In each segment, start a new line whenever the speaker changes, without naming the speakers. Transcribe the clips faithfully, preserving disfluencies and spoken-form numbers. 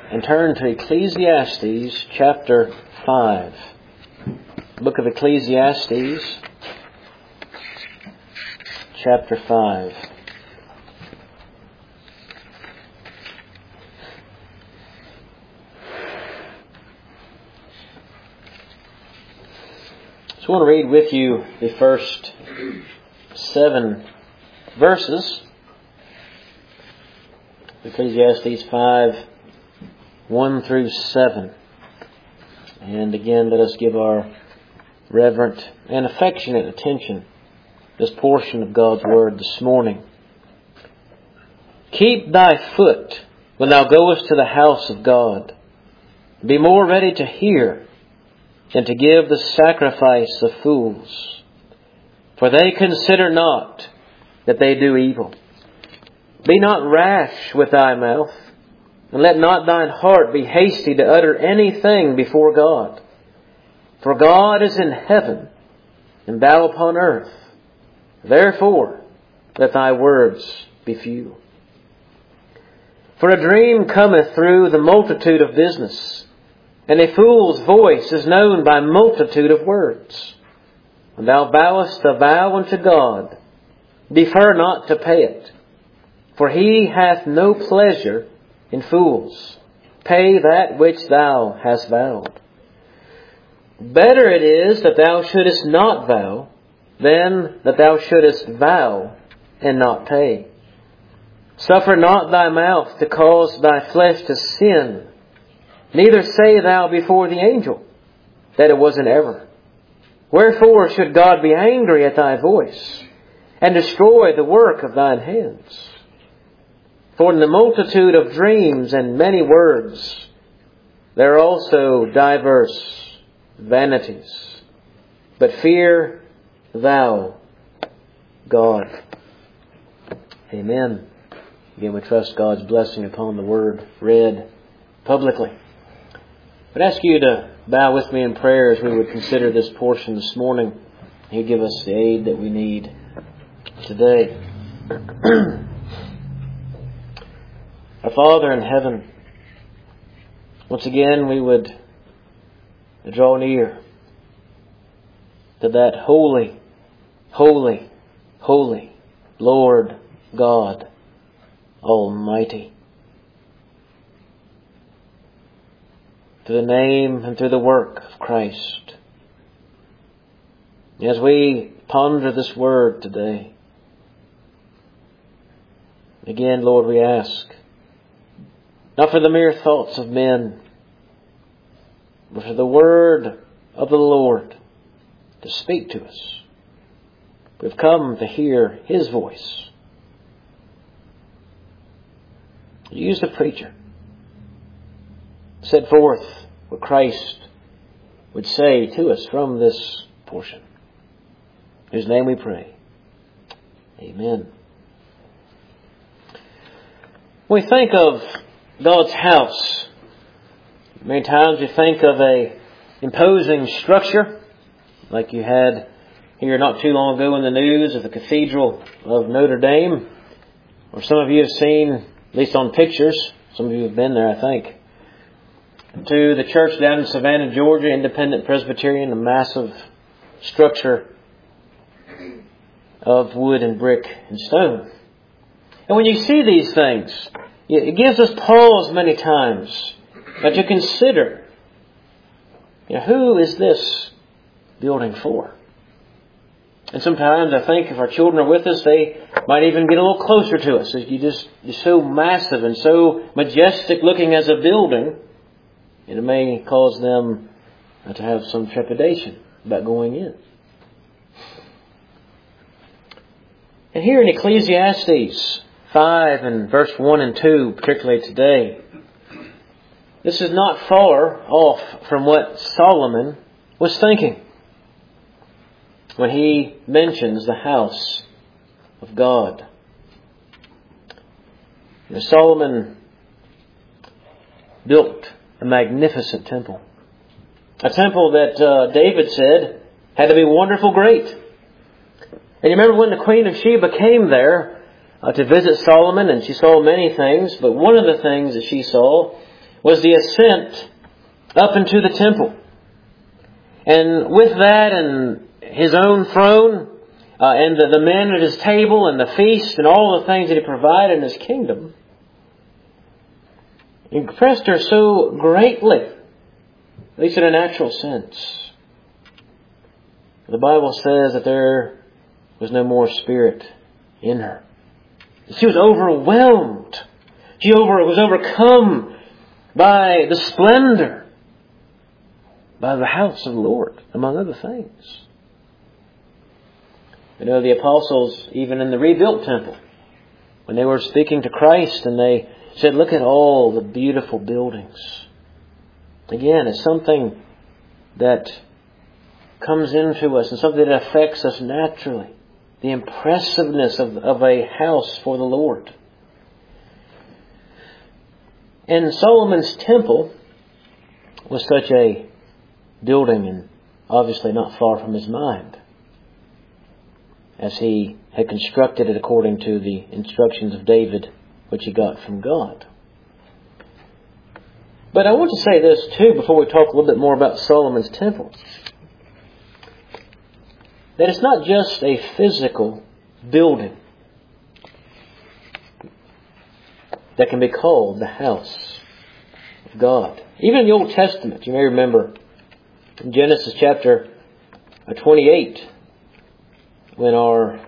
and turn to Ecclesiastes chapter five. Book of Ecclesiastes chapter five. So I want to read with you the first seven verses. Ecclesiastes five, one through seven. And again, let us give our reverent and affectionate attention to this portion of God's Word this morning. Keep thy foot when thou goest to the house of God. Be more ready to hear than to give the sacrifice of fools. For they consider not that they do evil. Be not rash with thy mouth, and let not thine heart be hasty to utter anything before God. For God is in heaven, and thou upon earth. Therefore, let thy words be few. For a dream cometh through the multitude of business, and a fool's voice is known by multitude of words. When thou vowest a vow unto God, defer not to pay it. For He hath no pleasure in fools. Pay that which thou hast vowed. Better it is that thou shouldest not vow, than that thou shouldest vow and not pay. Suffer not thy mouth to cause thy flesh to sin. Neither say thou before the angel that it was an error. Wherefore should God be angry at thy voice, and destroy the work of thine hands? For in the multitude of dreams and many words, there are also diverse vanities. But fear thou God. Amen. Again, we trust God's blessing upon the word read publicly. I'd ask you to bow with me in prayer as we would consider this portion this morning. He'll give us the aid that we need today. Our Father in heaven, once again we would draw near to that holy, holy, holy Lord God Almighty. Through the name and through the work of Christ. As we ponder this word today, again, Lord, we ask, not for the mere thoughts of men, but for the word of the Lord to speak to us. We've come to hear His voice. Use the preacher. Set forth what Christ would say to us from this portion. In His name we pray. Amen. When we think of God's house, many times we think of a imposing structure, like you had here not too long ago in the news of the Cathedral of Notre Dame, or some of you have seen, at least on pictures, some of you have been there, I think, to the church down in Savannah, Georgia, Independent Presbyterian, a massive structure of wood and brick and stone. And when you see these things, it gives us pause many times but to consider, you know, who is this building for? And sometimes I think if our children are with us, they might even get a little closer to us. You just, you're so massive and so majestic looking as a building, it may cause them to have some trepidation about going in. And here in Ecclesiastes five and verse one and two, particularly today, this is not far off from what Solomon was thinking when he mentions the house of God. You know, Solomon built a magnificent temple. A temple that uh, David said had to be wonderful great. And you remember when the Queen of Sheba came there uh, to visit Solomon, and she saw many things, but one of the things that she saw was the ascent up into the temple. And with that and His own throne, uh, and the, the men at His table and the feast and all the things that He provided in His kingdom, impressed her so greatly, at least in a natural sense. The Bible says that there was no more spirit in her. She was overwhelmed. She over, was overcome by the splendor, by the house of the Lord, among other things. You know, the apostles, even in the rebuilt temple, when they were speaking to Christ and they said, look at all the beautiful buildings. Again, it's something that comes into us and something that affects us naturally. The impressiveness of, of a house for the Lord. And Solomon's temple was such a building, and obviously not far from his mind, as he had constructed it according to the instructions of David, which he got from God. But I want to say this too before we talk a little bit more about Solomon's temple. That it's not just a physical building that can be called the house of God. Even in the Old Testament, you may remember in Genesis chapter twenty-eight, when our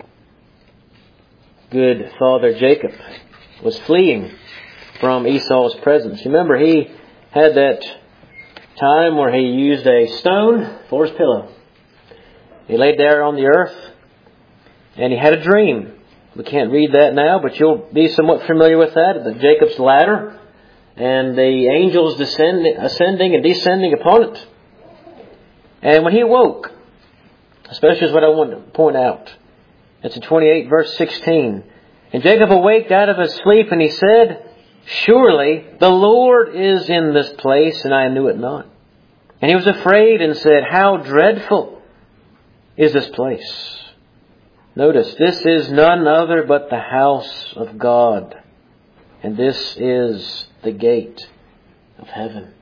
good father Jacob was fleeing from Esau's presence. You remember he had that time where he used a stone for his pillow. He laid there on the earth and he had a dream. We can't read that now, but you'll be somewhat familiar with that. The Jacob's ladder and the angels descending, ascending and descending upon it. And when he awoke, especially is what I want to point out. It's in twenty-eight verse sixteen. And Jacob awaked out of his sleep and he said, surely the Lord is in this place, and I knew it not. And he was afraid and said, how dreadful is this place. Notice, this is none other but the house of God. And this is the gate of heaven.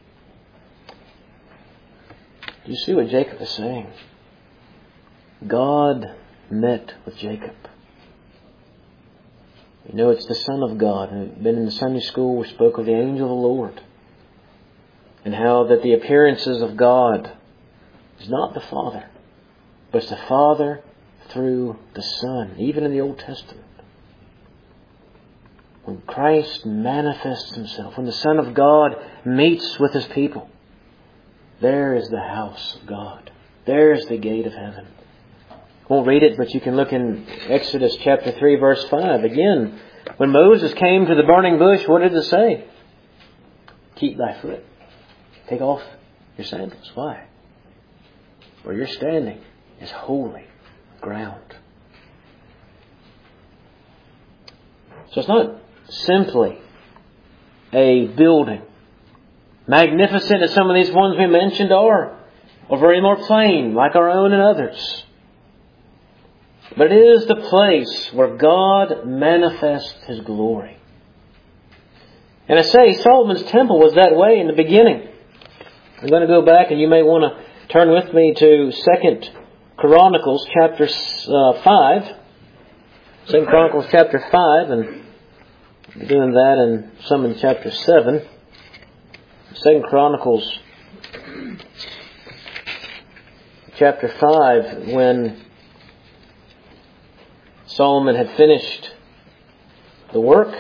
Do you see what Jacob is saying? God met with Jacob. You know, it's the Son of God. We've been in the Sunday school, we spoke of the angel of the Lord. And how that the appearances of God is not the Father, but it's the Father through the Son, even in the Old Testament. When Christ manifests Himself, when the Son of God meets with His people, there is the house of God. There is the gate of heaven. I won't read it, but you can look in Exodus chapter three, verse five. Again, when Moses came to the burning bush, what did it say? Keep thy foot. Take off your sandals. Why? Where you're standing is holy ground. So it's not simply a building, magnificent as some of these ones we mentioned are, or very more plain, like our own and others. But it is the place where God manifests His glory. And I say Solomon's temple was that way in the beginning. I'm going to go back, and you may want to turn with me to Second Chronicles chapter uh, five. Second Chronicles chapter five, and we're doing that in some in chapter seven. Second Chronicles chapter five, when Solomon had finished the work,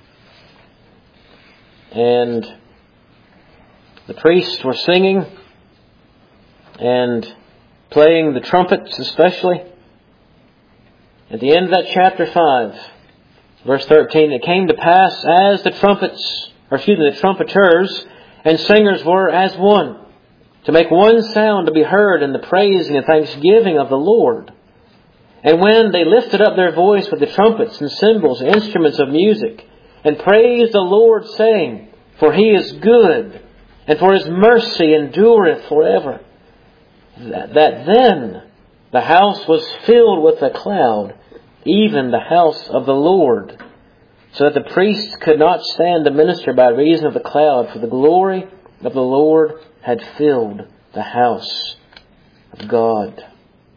and the priests were singing and playing the trumpets especially. At the end of that chapter five, verse thirteen, it came to pass as the trumpets, or excuse me, the trumpeters and singers were as one, to make one sound to be heard in the praising and thanksgiving of the Lord. And when they lifted up their voice with the trumpets and cymbals and instruments of music, and praised the Lord, saying, for He is good, and for His mercy endureth forever, that, that then the house was filled with a cloud, even the house of the Lord, so that the priests could not stand to minister by reason of the cloud, for the glory of the Lord had filled the house of God.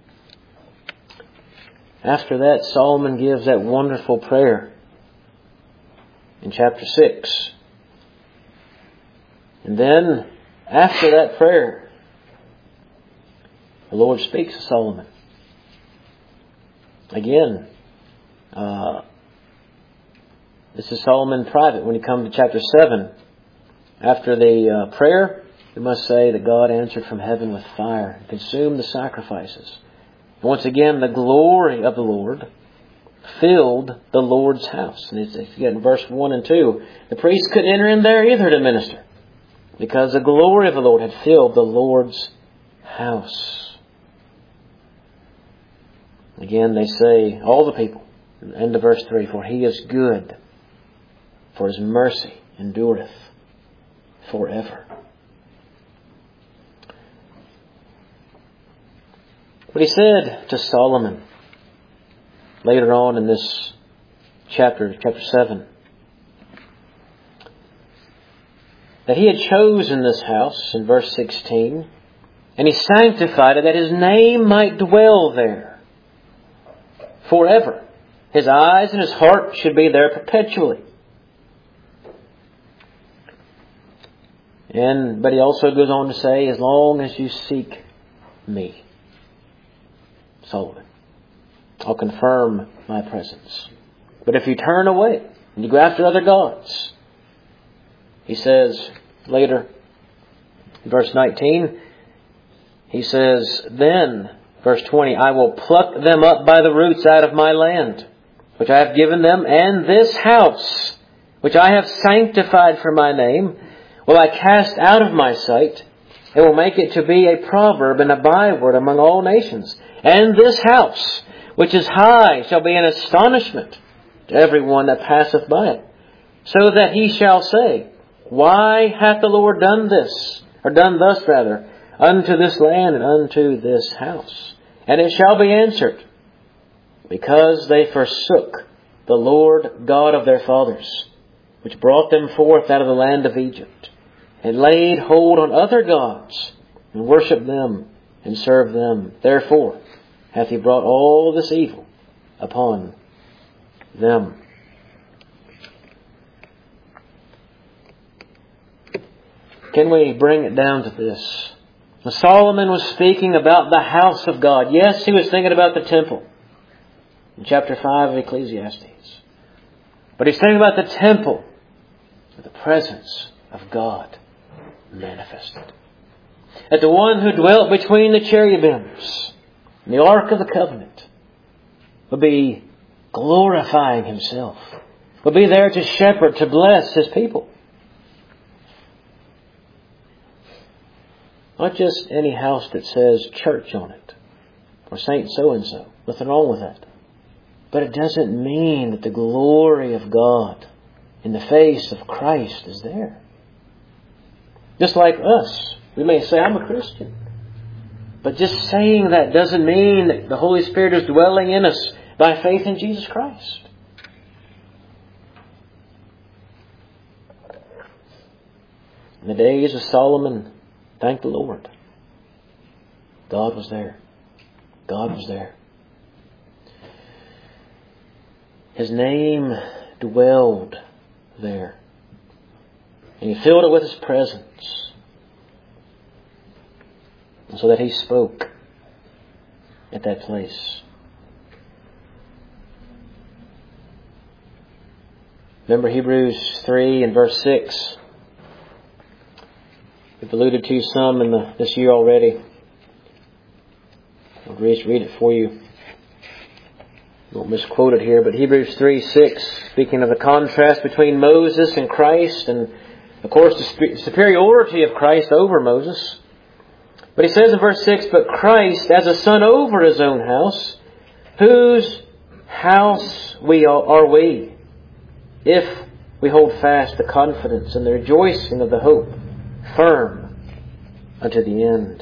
After that, Solomon gives that wonderful prayer in chapter six. And then, after that prayer, the Lord speaks to Solomon. Again, uh, this is Solomon in private. When you come to chapter seven, after the uh, prayer, we must say that God answered from heaven with fire and consumed the sacrifices. And once again, the glory of the Lord filled the Lord's house. And it's, again, verse one and two, the priests couldn't enter in there either to minister, because the glory of the Lord had filled the Lord's house. Again, they say, all the people, end of verse three, for He is good, for His mercy endureth forever. But He said to Solomon, later on in this chapter, chapter seven, that He had chosen this house, in verse sixteen, and He sanctified it, that His name might dwell there forever. His eyes and His heart should be there perpetually. And but He also goes on to say, as long as you seek Me, Solomon, I'll confirm My presence. But if you turn away and you go after other gods, He says later, in verse nineteen, He says, then, verse twenty, I will pluck them up by the roots out of My land, which I have given them, and this house, which I have sanctified for My name, will I cast out of My sight, and will make it to be a proverb and a byword among all nations. And this house, which is high, shall be an astonishment to every one that passeth by it, so that he shall say, why hath the Lord done this, or done thus rather, unto this land and unto this house? And it shall be answered, because they forsook the Lord God of their fathers, which brought them forth out of the land of Egypt, and laid hold on other gods, and worshipped them, and served them. Therefore hath He brought all this evil upon them. Can we bring it down to this? When Solomon was speaking about the house of God, yes, he was thinking about the temple in chapter five of Ecclesiastes. But he's thinking about the temple with the presence of God manifested. That the one who dwelt between the cherubims and the Ark of the Covenant would be glorifying Himself, would be there to shepherd, to bless His people. Not just any house that says church on it, or Saint so-and-so. Nothing wrong with that. But it doesn't mean that the glory of God in the face of Christ is there. Just like us. We may say, I'm a Christian. But just saying that doesn't mean that the Holy Spirit is dwelling in us by faith in Jesus Christ. In the days of Solomon, thank the Lord, God was there. God was there. His name dwelled there. And He filled it with His presence. And so that He spoke at that place. Remember Hebrews three and verse six. We've alluded to some in the, this year already. I'll read it for you. I won't misquote it here, but Hebrews three six, speaking of the contrast between Moses and Christ, and of course the superiority of Christ over Moses. But he says in verse six, but Christ as a son over His own house, whose house we are we, if we hold fast the confidence and the rejoicing of the hope firm unto the end.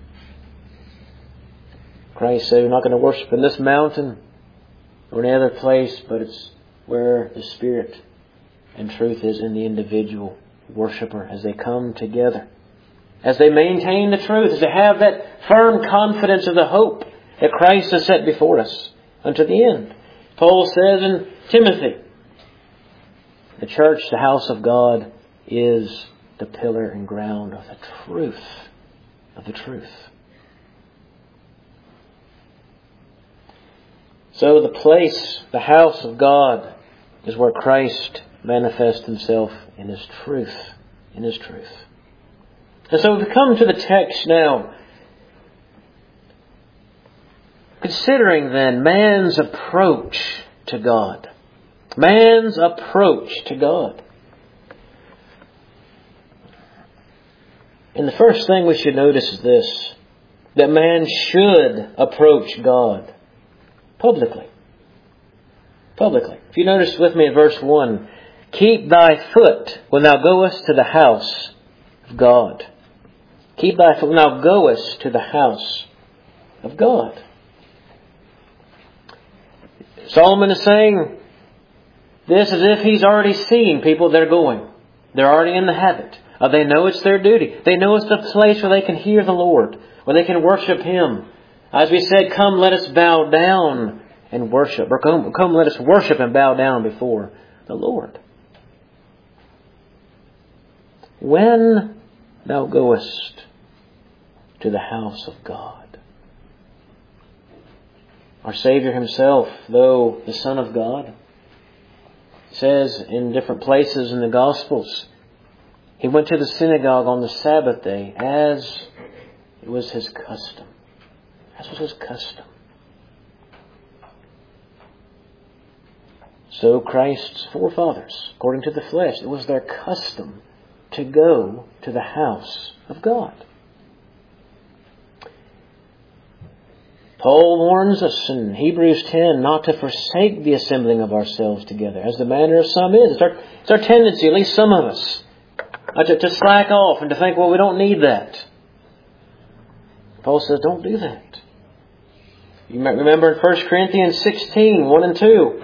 Christ said, we're not going to worship in this mountain or any other place, but it's where the Spirit and truth is in the individual worshiper as they come together. As they maintain the truth, as they have that firm confidence of the hope that Christ has set before us unto the end. Paul says in Timothy, the church, the house of God, is the pillar and ground of the truth. Of the truth. So the place, the house of God, is where Christ manifests Himself in His truth. In His truth. And so we come to the text now. Considering then man's approach to God. Man's approach to God. And the first thing we should notice is this. That man should approach God publicly. Publicly. If you notice with me in verse one. Keep thy foot when thou goest to the house of God. Keep thy foot when thou goest to the house of God. Solomon is saying this as if he's already seen people that are going. They're already in the habit. Uh, they know it's their duty. They know it's the place where they can hear the Lord, where they can worship Him. As we said, come let us bow down and worship. Or come, come let us worship and bow down before the Lord. When thou goest to the house of God. Our Savior Himself, though the Son of God, says in different places in the Gospels, He went to the synagogue on the Sabbath day as it was His custom. As was His custom. So Christ's forefathers, according to the flesh, it was their custom to go to the house of God. Paul warns us in Hebrews ten not to forsake the assembling of ourselves together, as the manner of some is. It's our, it's our tendency, at least some of us, to, to slack off and to think, well, we don't need that. Paul says, don't do that. You might remember in First Corinthians sixteen, one and two.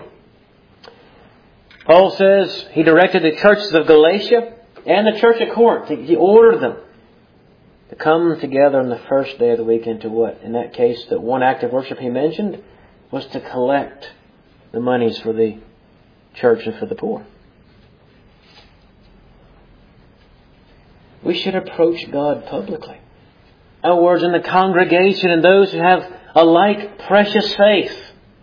Paul says he directed the churches of Galatia and the church at Corinth. He ordered them to come together on the first day of the week into what? In that case, the one act of worship he mentioned was to collect the monies for the church and for the poor. We should approach God publicly. In other words, in the congregation and those who have a like precious faith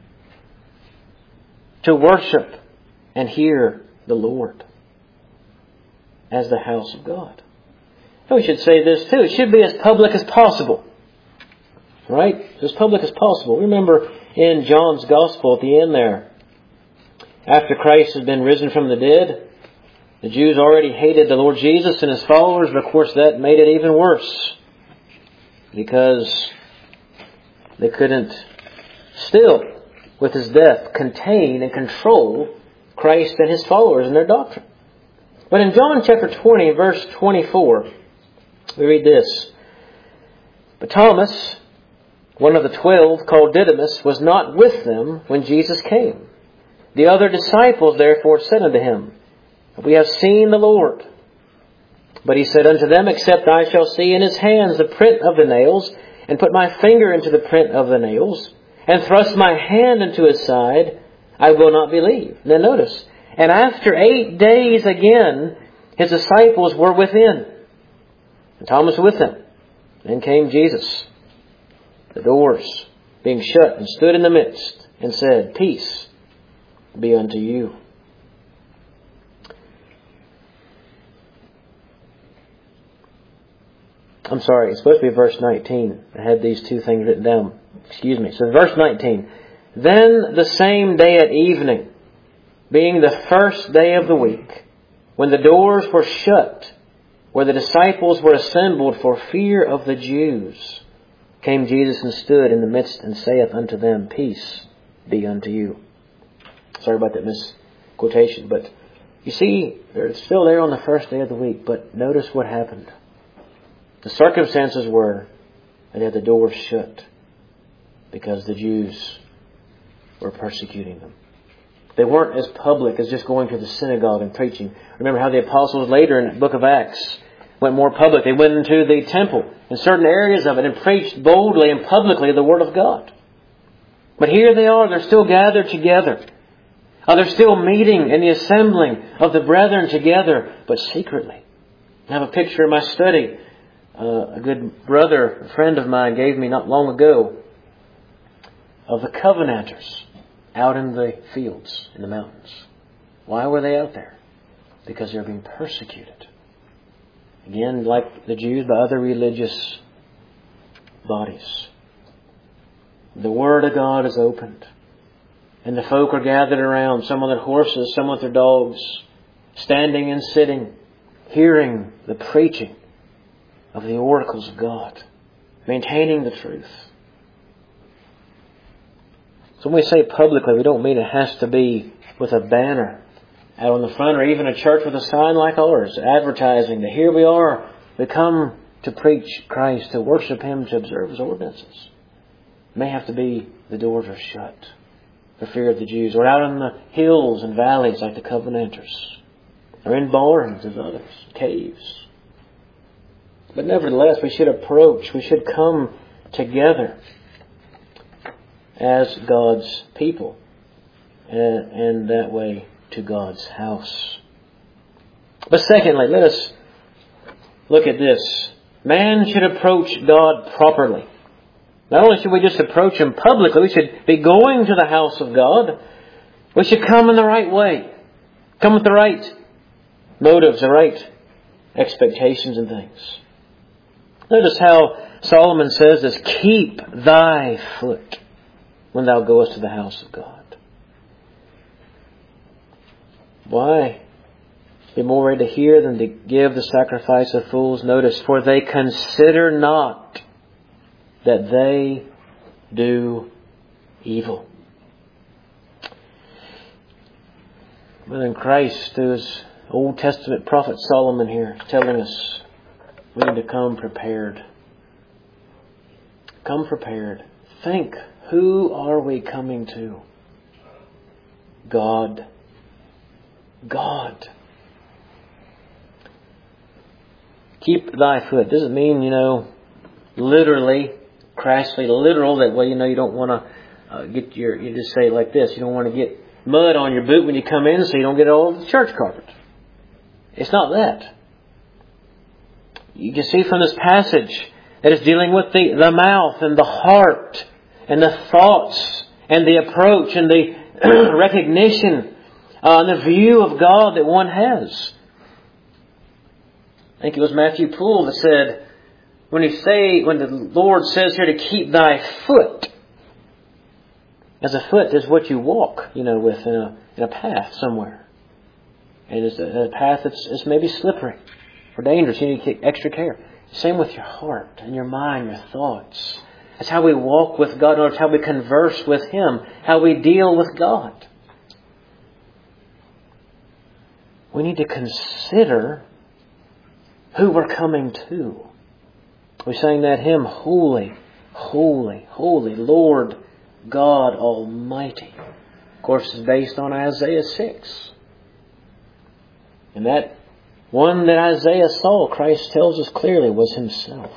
to worship and hear the Lord as the house of God. We should say this too. It should be as public as possible. Right? As public as possible. Remember in John's Gospel at the end there, after Christ had been risen from the dead, the Jews already hated the Lord Jesus and His followers, but of course that made it even worse. Because they couldn't still, with His death, contain and control Christ and His followers and their doctrine. But in John chapter twenty, verse twenty-four, we read this. But Thomas, one of the twelve, called Didymus, was not with them when Jesus came. The other disciples therefore said unto Him, We have seen the Lord. But He said unto them, Except I shall see in His hands the print of the nails, and put my finger into the print of the nails, and thrust my hand into His side, I will not believe. And then notice, and after eight days again, His disciples were within, and Thomas with them. Then came Jesus, the doors being shut, and stood in the midst, and said, Peace be unto you. I'm sorry, it's supposed to be verse nineteen. I had these two things written down. Excuse me. So verse nineteen. Then the same day at evening, being the first day of the week, when the doors were shut, where the disciples were assembled for fear of the Jews, came Jesus and stood in the midst and saith unto them, Peace be unto you. Sorry about that misquotation, but you see, they're still there on the first day of the week, but notice what happened. The circumstances were that they had the doors shut because the Jews were persecuting them. They weren't as public as just going to the synagogue and preaching. Remember how the apostles later in the book of Acts went more public. They went into the temple in certain areas of it and preached boldly and publicly the Word of God. But here they are. They're still gathered together. Uh, they're still meeting in the assembling of the brethren together, but secretly. I have a picture in my study. Uh, a good brother, a friend of mine, gave me not long ago of the Covenanters out in the fields, in the mountains. Why were they out there? Because they're being persecuted. Again, like the Jews, by other religious bodies. The Word of God is opened. And the folk are gathered around, some on their horses, some with their dogs, standing and sitting, hearing the preaching of the oracles of God, maintaining the truth. So when we say publicly, we don't mean it has to be with a banner out on the front or even a church with a sign like ours, advertising that here we are, we come to preach Christ, to worship Him, to observe His ordinances. It may have to be the doors are shut for fear of the Jews, or out in the hills and valleys like the Covenanters, or in barns as others, caves. But nevertheless, we should approach, we should come together as God's people, and, and that way to God's house. But secondly, let us look at this. Man should approach God properly. Not only should we just approach Him publicly, we should be going to the house of God. We should come in the right way. Come with the right motives, the right expectations and things. Notice how Solomon says this, keep thy foot when thou goest to the house of God. Why? Be more ready to hear than to give the sacrifice of fools. Notice, for they consider not that they do evil. But in Christ, through His Old Testament prophet Solomon here, is telling us we need to come prepared. Come prepared. Think, who are we coming to? God. God. Keep thy foot. Doesn't mean, you know, literally, crassly literal, that, well, you know, you don't want to uh, get your, you just say it like this, you don't want to get mud on your boot when you come in so you don't get all over the church carpet. It's not that. You can see from this passage that it's dealing with the, the mouth and the heart and the thoughts and the approach and the recognition uh, and the view of God that one has. I think it was Matthew Poole that said, when he say, when the Lord says here to keep thy foot, as a foot is what you walk, you know, with in a, in a path somewhere. And it's a, a path that's, that's maybe slippery or dangerous. You need to take extra care. Same with your heart and your mind, your thoughts. That's how we walk with God. It's how we converse with Him. How we deal with God. We need to consider who we're coming to. We sang that hymn, Holy, Holy, Holy, Lord God Almighty. Of course, it's based on Isaiah six. And that one that Isaiah saw, Christ tells us clearly, was Himself.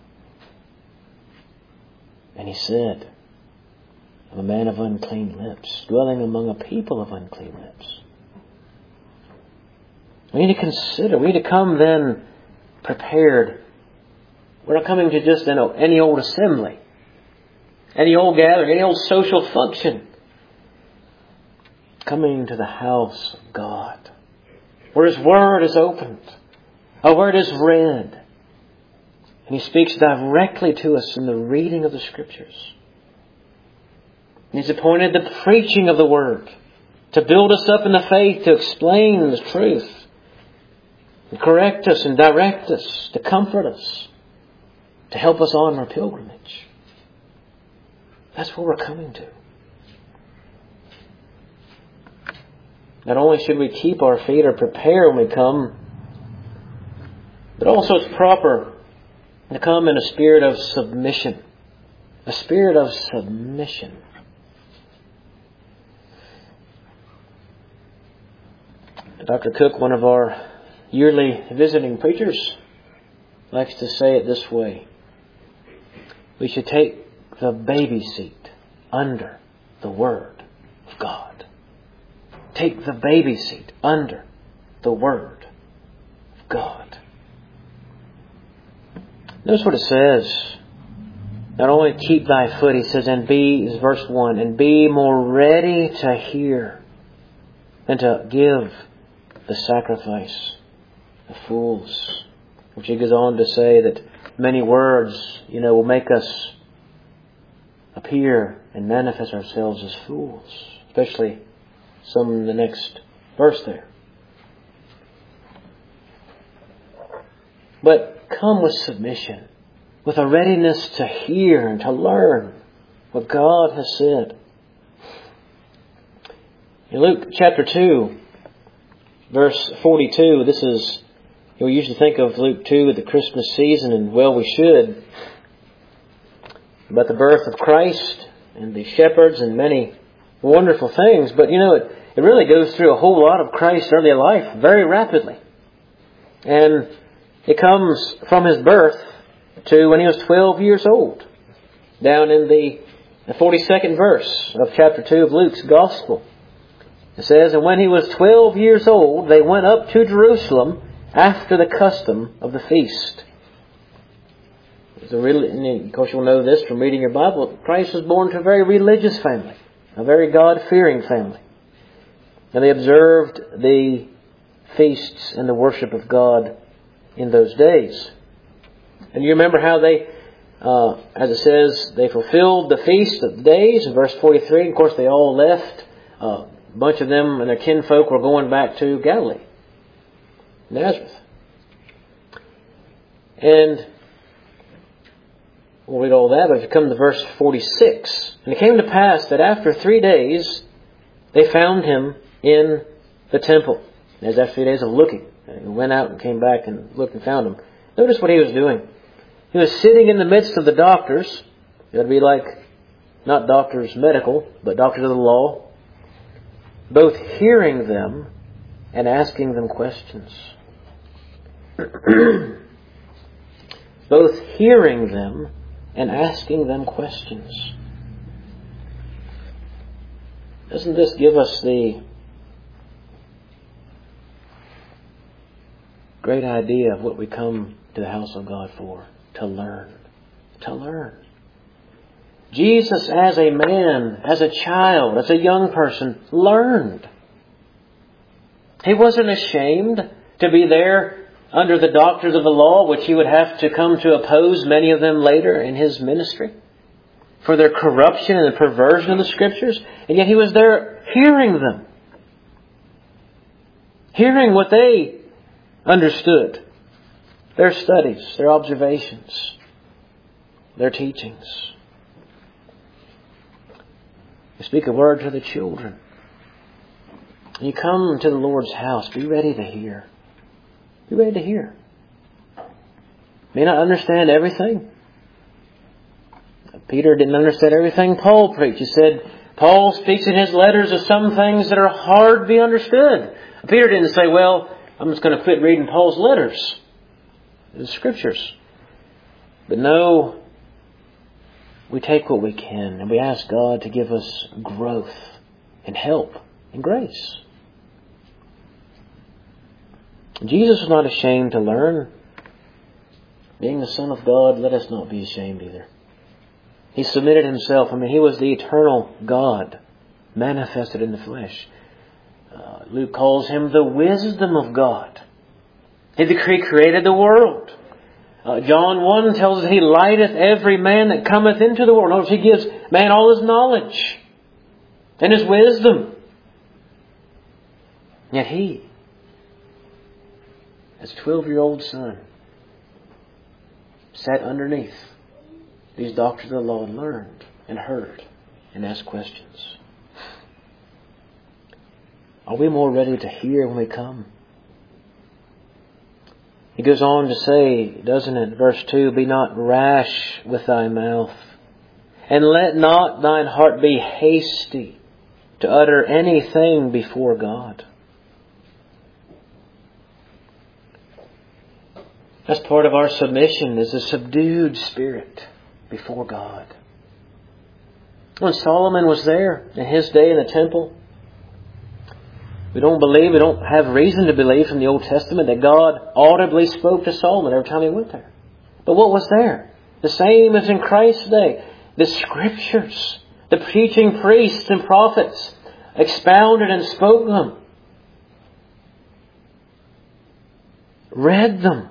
And He said, I'm a man of unclean lips, dwelling among a people of unclean lips. We need to consider, we need to come then prepared. We're not coming to just any old assembly, any old gathering, any old social function. Coming to the house of God, where His Word is opened, a Word is read. And He speaks directly to us in the reading of the Scriptures. And He's appointed the preaching of the Word to build us up in the faith, to explain the truth, to correct us and direct us, to comfort us, to help us on our pilgrimage. That's what we're coming to. Not only should we keep our feet or prepare when we come, but also it's proper to come in a spirit of submission. A spirit of submission. Doctor Cook, one of our yearly visiting preachers, likes to say it this way. We should take the baby seat under the Word of God. Take the baby seat under the Word of God. Notice what it says. Not only keep thy foot, he says, and be, is verse one, and be more ready to hear than to give the sacrifice of fools. Which he goes on to say that many words, you know, will make us appear and manifest ourselves as fools. Especially some in the next verse there. But come with submission, with a readiness to hear and to learn what God has said. In Luke chapter two, verse forty-two, this is, we usually think of Luke two at the Christmas season, and well, we should, about the birth of Christ and the shepherds and many wonderful things. But you know, it, it really goes through a whole lot of Christ's early life very rapidly. And it comes from His birth to when He was twelve years old. Down in the forty-second verse of chapter two of Luke's Gospel. It says, and when He was twelve years old, they went up to Jerusalem after the custom of the feast. It's a really, of course you'll know this from reading your Bible. Christ was born to a very religious family. A very God-fearing family. And they observed the feasts and the worship of God in those days. And you remember how they, uh, as it says, they fulfilled the feast of the days in verse forty-three. Of course, they all left. Uh, a bunch of them and their kinfolk were going back to Galilee, Nazareth. And we'll read all that, but if you come to verse forty-six. And it came to pass that after three days they found Him in the temple. As after three days of looking. He went out and came back and looked and found Him. Notice what He was doing. He was sitting in the midst of the doctors. It would be like, not doctors medical, but doctors of the law. Both hearing them and asking them questions. Both hearing them and asking them questions. Doesn't this give us the great idea of what we come to the house of God for? To learn. To learn. Jesus as a man, as a child, as a young person, learned. He wasn't ashamed to be there under the doctors of the law, which He would have to come to oppose many of them later in His ministry, for their corruption and the perversion of the Scriptures. And yet He was there hearing them. Hearing what they understood. Their studies, their observations, their teachings. You speak a word to the children. You come to the Lord's house. Be ready to hear. Be ready to hear. May not understand everything. Peter didn't understand everything Paul preached. He said, Paul speaks in his letters of some things that are hard to be understood. Peter didn't say, well, I'm just going to quit reading Paul's letters. The Scriptures. But no, we take what we can and we ask God to give us growth and help and grace. Jesus was not ashamed to learn. Being the Son of God, let us not be ashamed either. He submitted Himself. I mean, He was the eternal God manifested in the flesh. Uh, Luke calls Him the wisdom of God. He created the world. Uh, John one tells us He lighteth every man that cometh into the world. Notice He gives man all his knowledge and his wisdom. Yet He, as a twelve-year-old son, sat underneath these doctors of the law and learned and heard and asked questions. Are we more ready to hear when we come? He goes on to say, doesn't it, verse two, be not rash with thy mouth, and let not thine heart be hasty to utter anything before God. That's part of our submission, is a subdued spirit before God. When Solomon was there in his day in the temple, we don't believe, we don't have reason to believe from the Old Testament that God audibly spoke to Solomon every time he went there. But what was there? The same as in Christ's day. The Scriptures, the preaching priests and prophets expounded and spoke them. Read them.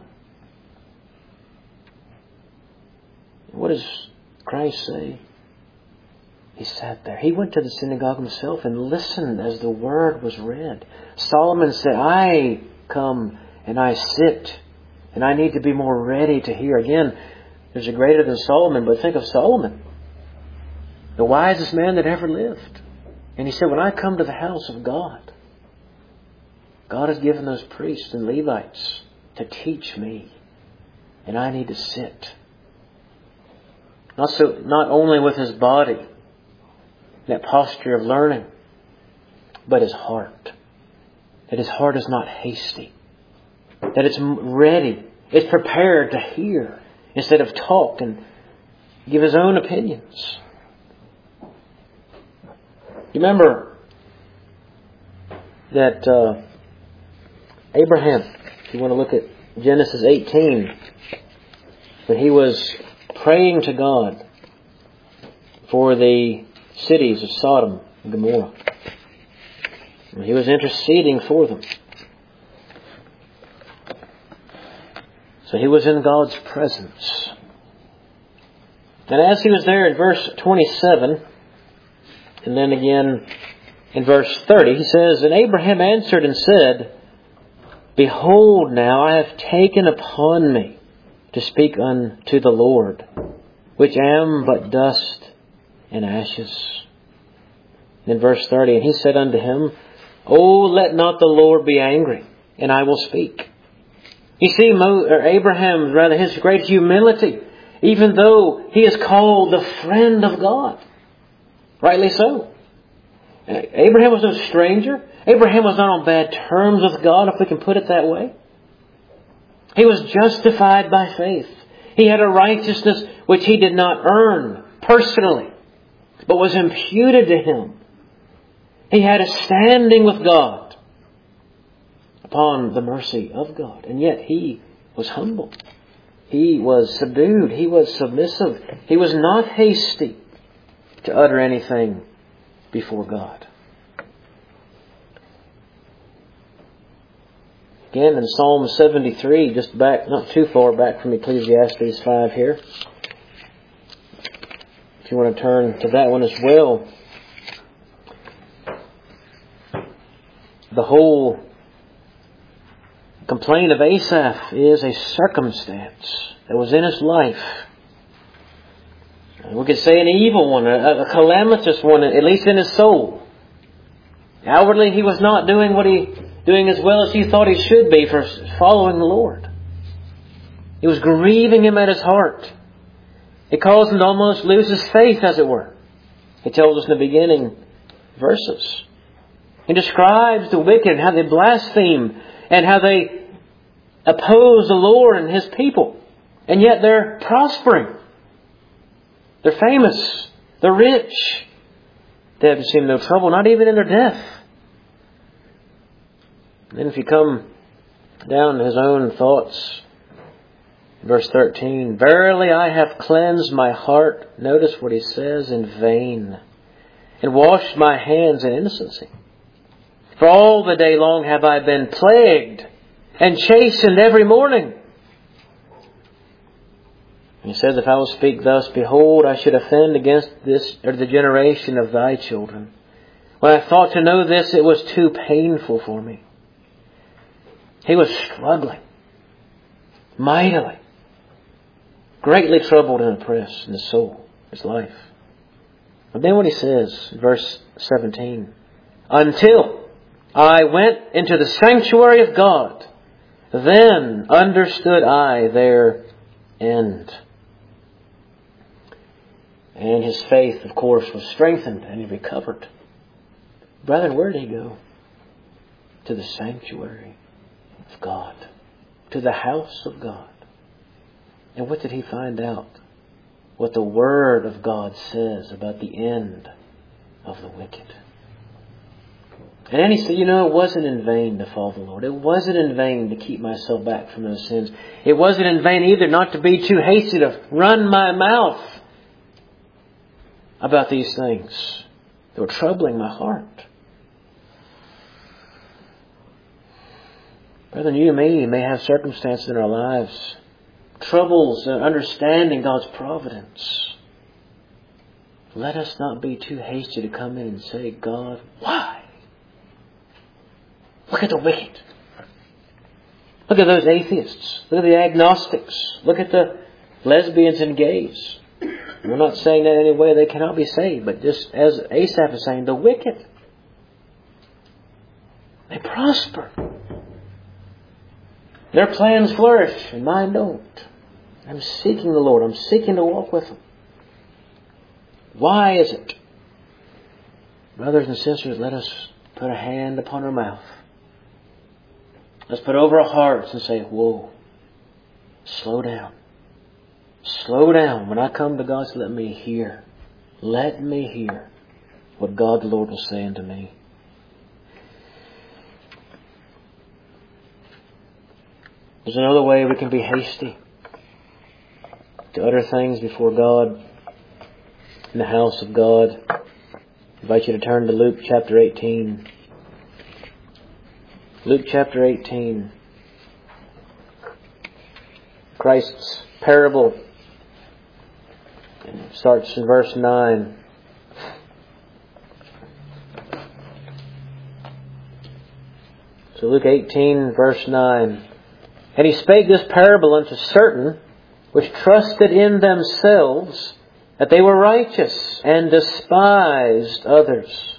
What does Christ say? He sat there. He went to the synagogue himself and listened as the Word was read. Solomon said, I come and I sit, and I need to be more ready to hear. Again, there's a greater than Solomon, but think of Solomon, the wisest man that ever lived. And he said, when I come to the house of God, God has given those priests and Levites to teach me, and I need to sit. Not, so, not only with his body, that posture of learning, but his heart. That his heart is not hasty. That it's ready. It's prepared to hear instead of talk and give his own opinions. You remember that uh, Abraham, if you want to look at Genesis eighteen, when he was praying to God for the cities of Sodom and Gomorrah. And he was interceding for them. So he was in God's presence. And as he was there in verse twenty-seven, and then again in verse thirty, he says, And Abraham answered and said, Behold, now I have taken upon me to speak unto the Lord, which am but dust and ashes. In verse thirty, And he said unto him, O let not the Lord be angry, and I will speak. You see, Mo, or Abraham, rather, his great humility, even though he is called the friend of God. Rightly so. Abraham was no stranger. Abraham was not on bad terms with God, if we can put it that way. He was justified by faith. He had a righteousness which he did not earn personally, but was imputed to him. He had a standing with God upon the mercy of God. And yet he was humble. He was subdued. He was submissive. He was not hasty to utter anything before God. Again, in Psalm seventy-three, just back, not too far back from Ecclesiastes five here. If you want to turn to that one as well. The whole complaint of Asaph is a circumstance that was in his life. We could say an evil one, a, a calamitous one, at least in his soul. Outwardly, he was not doing what he doing as well as he thought he should be for following the Lord. It was grieving him at his heart. It caused him to almost lose his faith, as it were. He tells us in the beginning verses. He describes the wicked and how they blaspheme and how they oppose the Lord and His people. And yet they're prospering. They're famous. They're rich. They have seen no trouble, not even in their death. And then if you come down to his own thoughts, verse thirteen, Verily I have cleansed my heart, notice what he says, in vain, and washed my hands in innocency. For all the day long have I been plagued and chastened every morning. He says, If I will speak thus, behold, I should offend against this or the generation of thy children. When I thought to know this, it was too painful for me. He was struggling mightily, greatly troubled and oppressed in his soul, his life. But then what he says, verse seventeen, Until I went into the sanctuary of God, then understood I their end. And his faith, of course, was strengthened and he recovered. Brethren, where did he go? To the sanctuary of God. To the house of God. And what did he find out? What the Word of God says about the end of the wicked. And then he said, you know, it wasn't in vain to follow the Lord. It wasn't in vain to keep myself back from those sins. It wasn't in vain either not to be too hasty to run my mouth about these things that were troubling my heart. Brethren, you and me may have circumstances in our lives, troubles in understanding God's providence. Let us not be too hasty to come in and say, God, why? Look at the wicked. Look at those atheists. Look at the agnostics. Look at the lesbians and gays. We're not saying that in any way they cannot be saved, but just as Asaph is saying, the wicked, they prosper. Their plans flourish and mine don't. I'm seeking the Lord. I'm seeking to walk with Him. Why is it? Brothers and sisters, let us put a hand upon our mouth. Let's put over our hearts and say, whoa, slow down. Slow down. When I come to God, let me hear. Let me hear what God the Lord will say unto me. There's another way we can be hasty to utter things before God in the house of God. I invite you to turn to Luke chapter eighteen. Luke chapter eighteen. Christ's parable. It starts in verse nine. So Luke eighteen, verse nine. And he spake this parable unto certain which trusted in themselves that they were righteous, and despised others.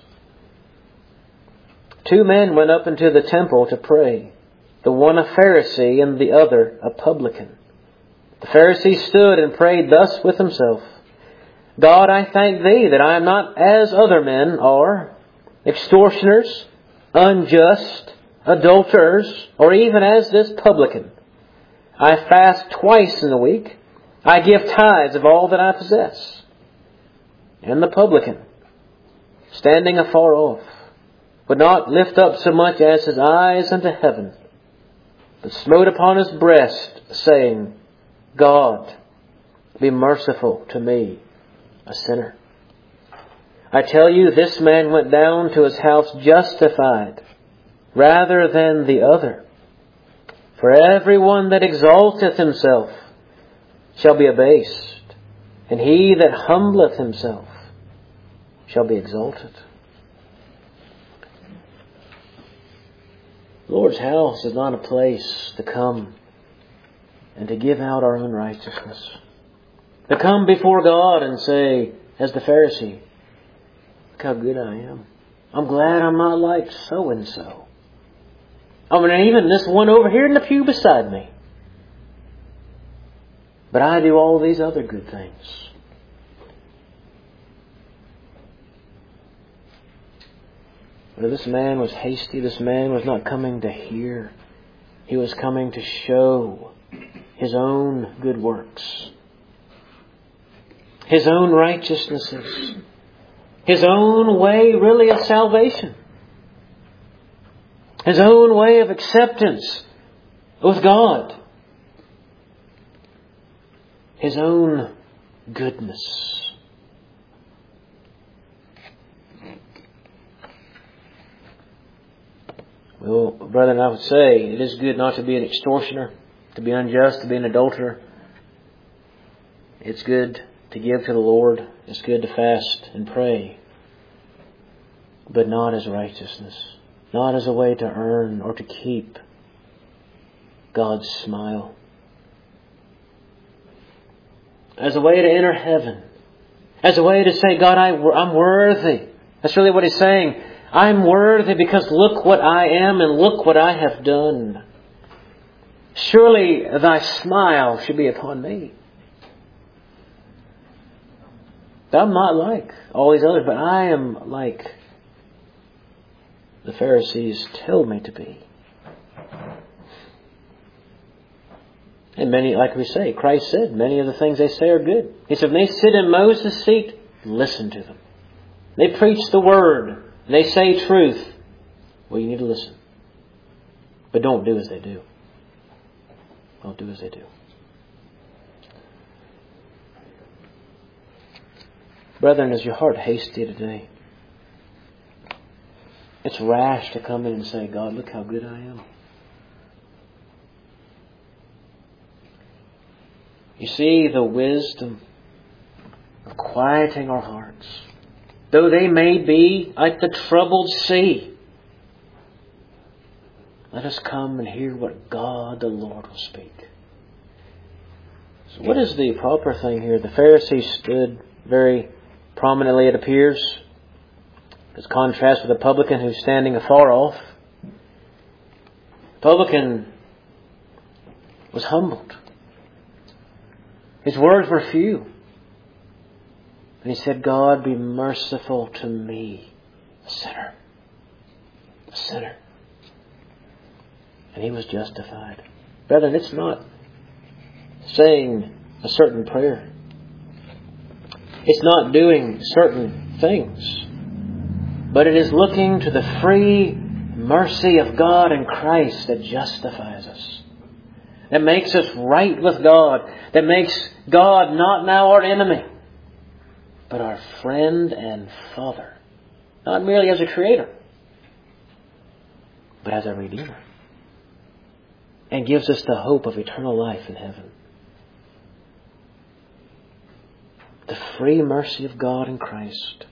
Two men went up into the temple to pray, the one a Pharisee and the other a publican. The Pharisee stood and prayed thus with himself, God, I thank Thee that I am not as other men are, extortioners, unjust, adulterers, or even as this publican. I fast twice in the week. I give tithes of all that I possess. And the publican, standing afar off, would not lift up so much as his eyes unto heaven, but smote upon his breast, saying, God, be merciful to me, a sinner. I tell you, this man went down to his house justified, rather than the other. For every one that exalteth himself shall be abased, and he that humbleth himself shall be exalted. The Lord's house is not a place to come and to give out our own righteousness. To come before God and say, as the Pharisee, look how good I am. I'm glad I'm not like so-and-so. I mean, even this one over here in the pew beside me. But I do all these other good things. But this man was hasty. This man was not coming to hear. He was coming to show his own good works, his own righteousnesses, his own way really of salvation, his own way of acceptance with God, his own goodness. Well, brethren, I would say it is good not to be an extortioner, to be unjust, to be an adulterer. It's good to give to the Lord. It's good to fast and pray. But not as righteousness. Not as a way to earn or to keep God's smile. As a way to enter heaven. As a way to say, God, I, I'm worthy. That's really what he's saying. I'm worthy because look what I am and look what I have done. Surely thy smile should be upon me. I'm not like all these others, but I am like the Pharisees tell me to be. And many, like we say, Christ said, many of the things they say are good. He said, when they sit in Moses' seat, listen to them. They preach the Word. They say truth. Well, you need to listen. But don't do as they do. Don't do as they do. Brethren, is your heart hasty today? It's rash to come in and say, God, look how good I am. You see the wisdom of quieting our hearts. Though they may be like the troubled sea, let us come and hear what God the Lord will speak. So what is the proper thing here? The Pharisees stood very prominently, it appears. As contrast with the publican who's standing afar off. The publican was humbled. His words were few. And he said, God, be merciful to me, a sinner. A sinner. And he was justified. Brethren, it's not saying a certain prayer. It's not doing certain things. But it is looking to the free mercy of God in Christ that justifies us. That makes us right with God. That makes God not now our enemy, but our friend and Father. Not merely as a creator, but as a Redeemer. And gives us the hope of eternal life in heaven. The free mercy of God in Christ.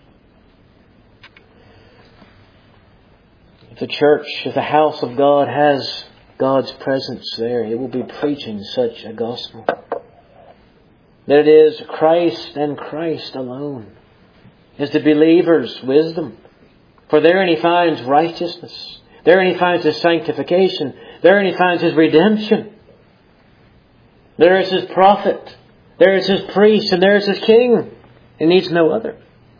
If the church, if the house of God has God's presence there, it will be preaching such a gospel. That it is Christ and Christ alone. Is the believer's wisdom. For therein he finds righteousness. Therein he finds his sanctification. Therein he finds his redemption. There is his prophet. There is his priest. And there is his king. He needs no other.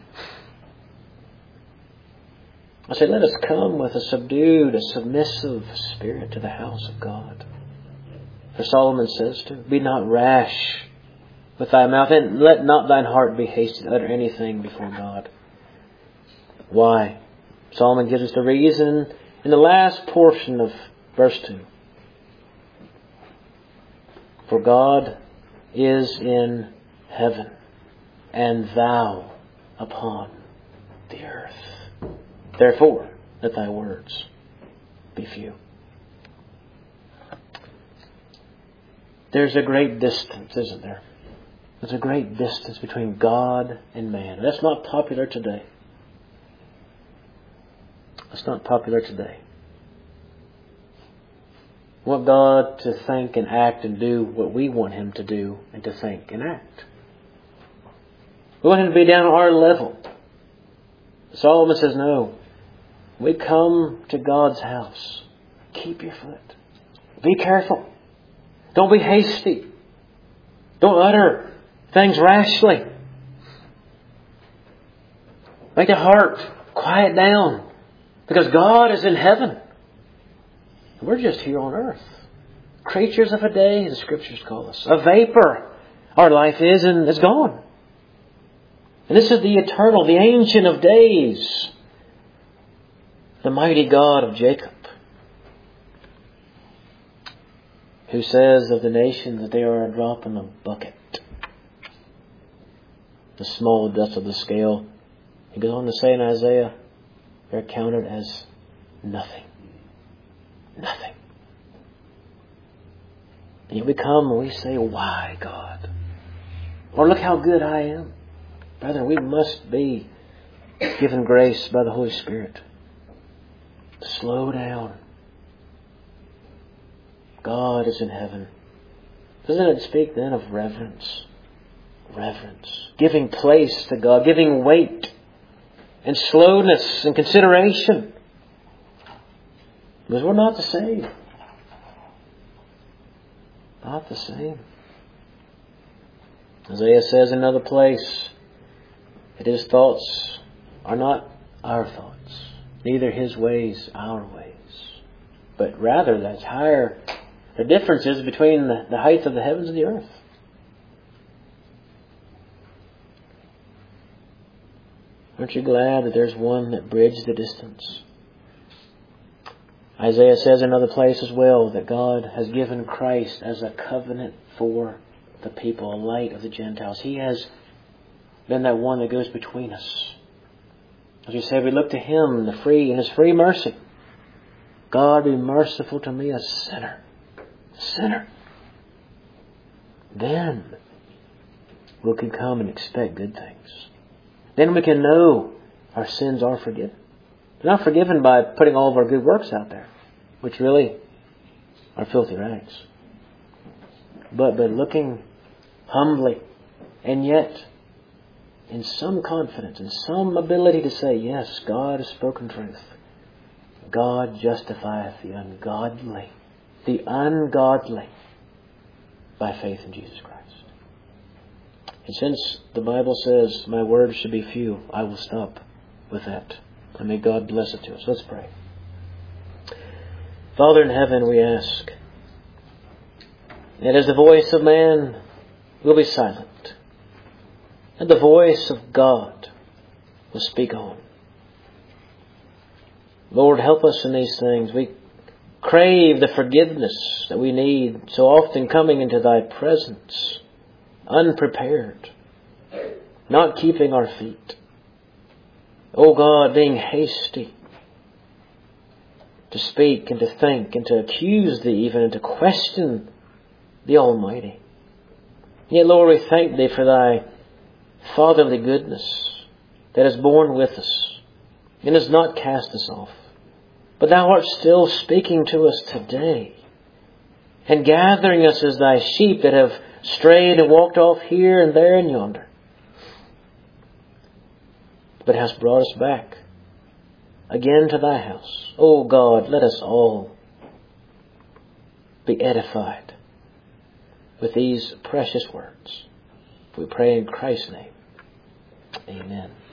I say, let us come with a subdued, a submissive spirit to the house of God. For Solomon says to, be not rash with thy mouth, and let not thine heart be hasty to utter anything before God. Why? Solomon gives us the reason in the last portion of verse two. For God is in heaven, and thou upon the earth. Therefore, let thy words be few. There's a great distance, isn't there? There's a great distance between God and man. That's not popular today. That's not popular today. We want God to think and act and do what we want Him to do and to think and act. We want Him to be down on our level. Solomon says, no. We come to God's house. Keep your foot. Be careful. Don't be hasty. Don't utter things rashly. Make the heart quiet down. Because God is in heaven. We're just here on earth. Creatures of a day, the Scriptures call us. A vapor. Our life is and is gone. And this is the eternal, the Ancient of Days. The mighty God of Jacob. Who says of the nations that they are a drop in a bucket. The small dust of the scale. He goes on to say in Isaiah, they're counted as nothing. Nothing. And yet we come and we say, why, God? Or look how good I am. Brethren, we must be given grace by the Holy Spirit. Slow down. God is in heaven. Doesn't it speak then of reverence? Reverence. Giving place to God. Giving weight and slowness and consideration. Because we're not the same. Not the same. Isaiah says in another place that His thoughts are not our thoughts. Neither His ways our ways. But rather that's higher The difference is between the, the height of the heavens and the earth. Aren't you glad that there's one that bridged the distance? Isaiah says in another place as well that God has given Christ as a covenant for the people, a light of the Gentiles. He has been that one that goes between us. As we said, we look to Him, the free, in His free mercy. God, be merciful to me, a sinner. A sinner. Then we can come and expect good things. Then we can know our sins are forgiven. They're not forgiven by putting all of our good works out there, which really are filthy rags. But by looking humbly and yet in some confidence, in some ability to say, yes, God has spoken truth. God justifieth the ungodly, the ungodly by faith in Jesus Christ. And since the Bible says my words should be few, I will stop with that. And may God bless it to us. Let's pray. Father in heaven, we ask that as the voice of man will be silent, and the voice of God will speak on. Lord, help us in these things. We crave the forgiveness that we need, so often coming into Thy presence, unprepared, not keeping our feet. O God, being hasty to speak and to think and to accuse Thee even and to question the Almighty. Yet, Lord, we thank Thee for Thy fatherly goodness that is born with us and has not cast us off. But Thou art still speaking to us today and gathering us as Thy sheep that have strayed and walked off here and there and yonder, but hast brought us back again to Thy house. O God, let us all be edified with these precious words. We pray in Christ's name. Amen.